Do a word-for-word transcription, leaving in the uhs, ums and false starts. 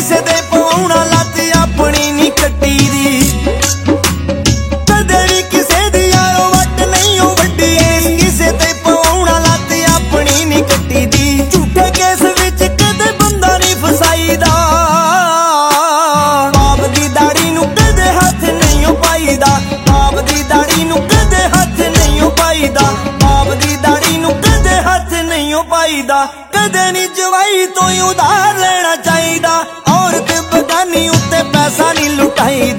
ਕਿਸੇ ਦੇ ਪਵਾਉਣਾ ਲੱਤ ਆਪਣੀ ਨੀ ਕੱਟੀ ਦੀ ਕਦੇ ਵੀ ਕਿਸੇ ਦੀ ਯਾਰੋ ਵੱਟ ਨਹੀਂ ਉਹ ਵੱਡੀ ਕਿਸੇ ਤੇ ਪਵਾਉਣਾ ਲੱਤ ਆਪਣੀ ਨੀ ਕੱਟੀ ਦੀ ਝੂਠੇ ਕੇਸ ਵਿੱਚ ਕਦੇ ਬੰਦਾ ਨਹੀਂ ਫਸਾਈਦਾ ਬਾਪ ਦੀ ਦਾੜੀ ਨੂੰ ਕਦੇ ਹੱਥ ਨਹੀਂ ਉਹ ਪਾਈਦਾ ਬਾਪ ਦੀ ਦਾੜੀ ਨੂੰ ਕਦੇ ਹੱਥ ਨਹੀਂ ਉਹ ਪਾਈਦਾ ਬਾਪ ਦੀ ਦਾੜੀ ਨੂੰ ਕਦੇ ਹੱਥ ਨਹੀਂ ਉਹ ਪਾਈਦਾ ਕਦੇ ਨੀ ਜਵਾਈ ਤੋਂ ਉਧਾਰ ਲੈਣਾ ਚਾਹੀਦਾ ਔਰਤ ਬਗਾਨੀ ਉੱਤੇ ਪੈਸਾ ਨਹੀਂ ਲੁਟਾਈਦਾ।